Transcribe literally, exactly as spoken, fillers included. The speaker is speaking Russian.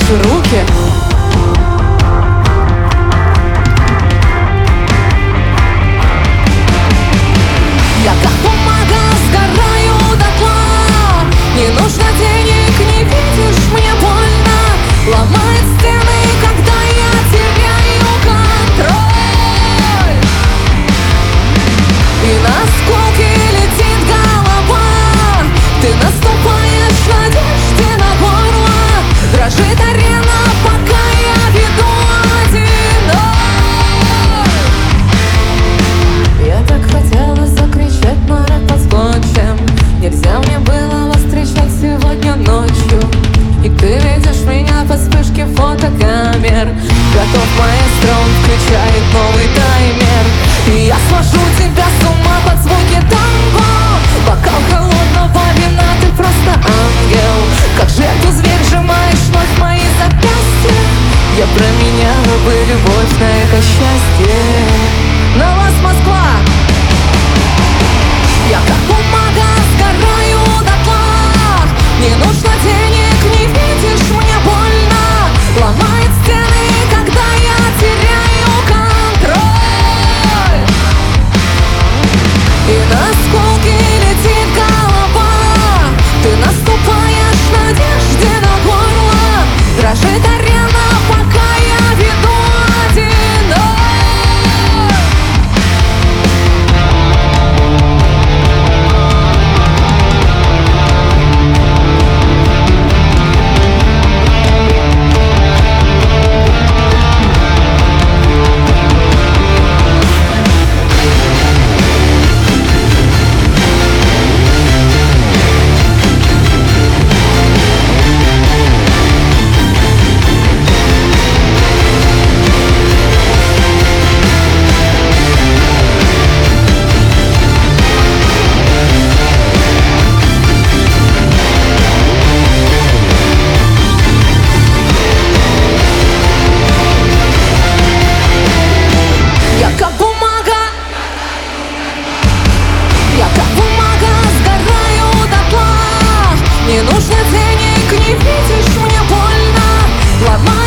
наши руки. Я как бумага сгораю дотла. Не нужно денег, не видишь, мне больно. Ломает стены, когда я теряю контроль. И на осколки летит голова. Ты наступаешь надежде на горло. Дрожит арена, пока я веду один ноль. Я так хотела закричать, но рад под скотчем. Нельзя мне было вас встречать сегодня ночью. И ты видишь меня по вспышке фотокамер. Готов, маэстро, он включает новый таймер. И я свожу тебя с ума под звуки танго. Бокал холодного вина, ты просто ангел. Как жертву зверь сжимаешь вновь мои запястья. Я променяла бы любовь на это счастье. На вас, Москва! Я как бумага сгораю дотла. Не нужно денег, не видишь, мне больно. Ломает стены, когда я теряю контроль. И на осколки летит голова. Ты наступаешь надежде на горло. Дрожит арена, пока я веду один ноль. Я как бумага, я как бумага сгораю дотла. Не нужно денег, не видишь, мне больно. Ломай